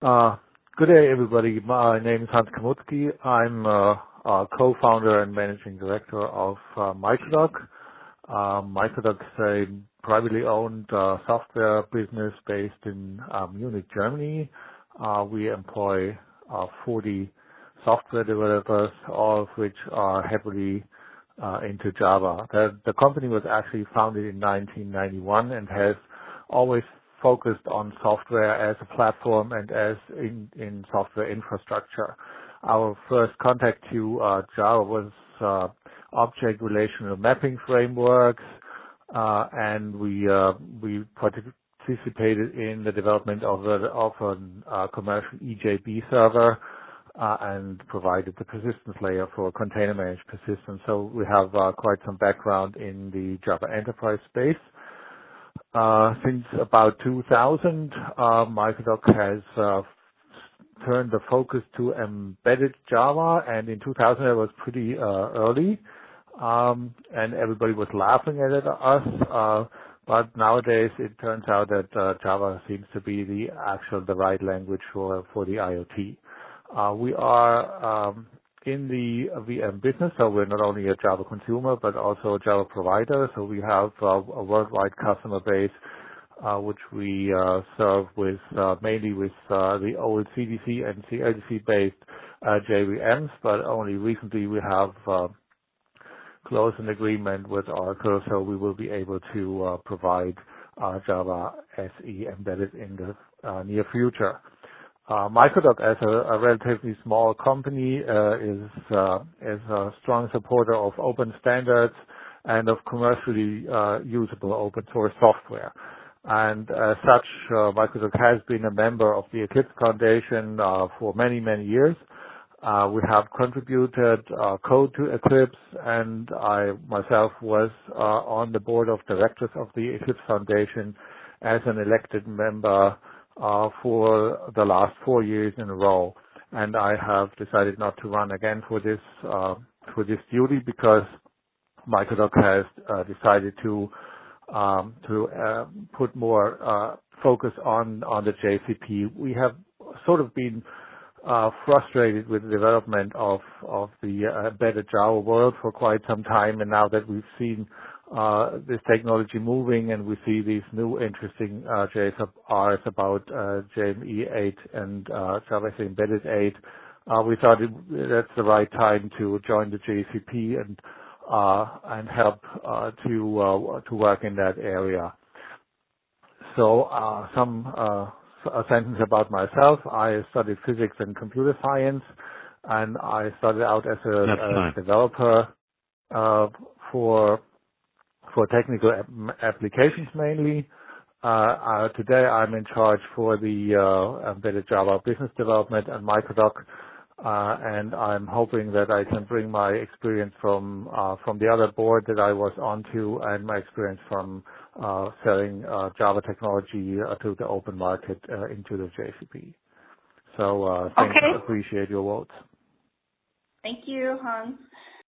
Uh, Good day, everybody. My name is Hans Kamutsky. I'm a co-founder and managing director of Microdoc. Microdoc is a privately owned software business based in Munich, Germany. We employ 40 software developers, all of which are heavily into Java. The company was actually founded in 1991 and has always focused on software as a platform and as in software infrastructure. Our first contact to Java was object relational mapping frameworks, and we participated in the development of a commercial EJB server and provided the persistence layer for container managed persistence. So we have quite some background in the Java enterprise space. Since about 2000, Microdoc has turned the focus to embedded Java, and in 2000 it was pretty early, and everybody was laughing at us. But nowadays it turns out that Java seems to be the right language for the IoT. We are in the VM business, so we're not only a Java consumer, but also a Java provider. So we have a worldwide customer base, which we serve with mainly with the old CDC and CLDC-based JVMs, but only recently we have closed an agreement with Oracle, so we will be able to provide Java SE embedded in the near future. Microdoc, as a relatively small company, is a strong supporter of open standards and of commercially usable open source software. And as such, Microdoc has been a member of the Eclipse Foundation for many, many years. We have contributed code to Eclipse, and I myself was on the board of directors of the Eclipse Foundation as an elected member for the last 4 years in a row, and I have decided not to run again for this duty because Microdoc has decided to put more focus on the JCP. We have sort of been frustrated with the development of the embedded Java world for quite some time, and now that we've seen this technology moving and we see these new interesting JSRs about JME 8 and Java SE Embedded 8, we thought that's the right time to join the JCP and help to work in that area. So a sentence about myself. I studied physics and computer science, and I started out as a developer for technical applications mainly. Today I'm in charge for the embedded Java business development at Microdoc, and I'm hoping that I can bring my experience from the other board that I was onto and my experience from selling Java technology to the open market into the JCP. So thank you. Appreciate your votes. Thank you, Hans.